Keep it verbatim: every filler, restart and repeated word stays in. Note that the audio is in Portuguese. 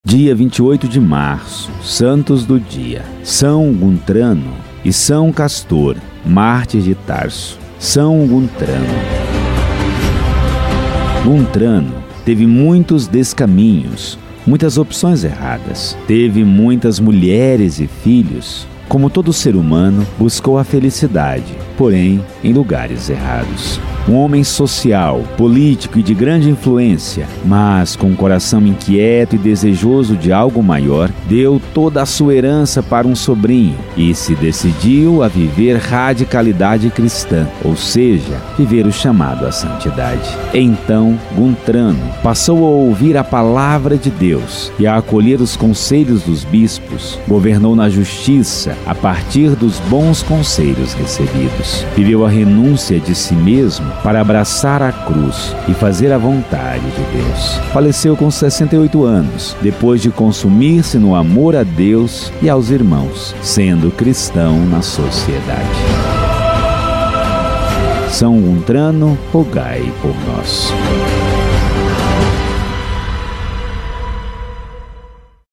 Dia vinte e oito de março, santos do dia: São Guntrano e São Castor, mártires de Tarso. São Guntrano. Guntrano teve muitos descaminhos, muitas opções erradas. Teve muitas mulheres e filhos. Como todo ser humano, buscou a felicidade, porém em lugares errados. Um homem social, político e de grande influência, mas com um coração inquieto e desejoso de algo maior, deu toda a sua herança para um sobrinho e se decidiu a viver radicalidade cristã, ou seja, viver o chamado à santidade. Então, Guntrano passou a ouvir a palavra de Deus e a acolher os conselhos dos bispos. Governou na justiça a partir dos bons conselhos recebidos. Viveu a renúncia de si mesmo para abraçar a cruz e fazer a vontade de Deus. Faleceu com sessenta e oito anos, depois de consumir-se no amor a Deus e aos irmãos, sendo cristão na sociedade. São Guntrano, rogai por nós.